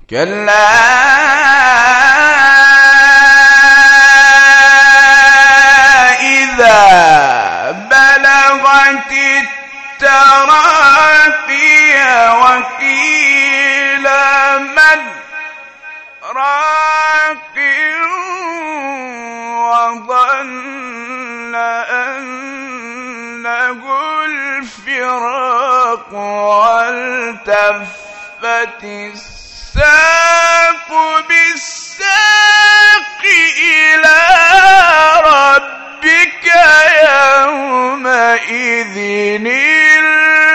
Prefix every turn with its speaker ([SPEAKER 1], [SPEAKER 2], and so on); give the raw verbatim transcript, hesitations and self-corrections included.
[SPEAKER 1] كلا إذا بلغت التراقي وقيل من راق وظن أنه الفراق والتفت الساق بالساق إلى ربك يومئذ